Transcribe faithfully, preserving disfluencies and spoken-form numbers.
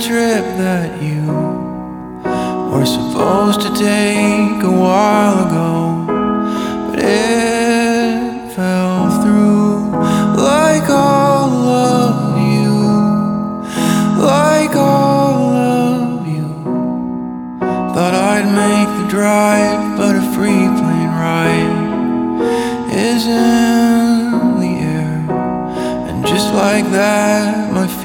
trip that you were supposed to take a while ago.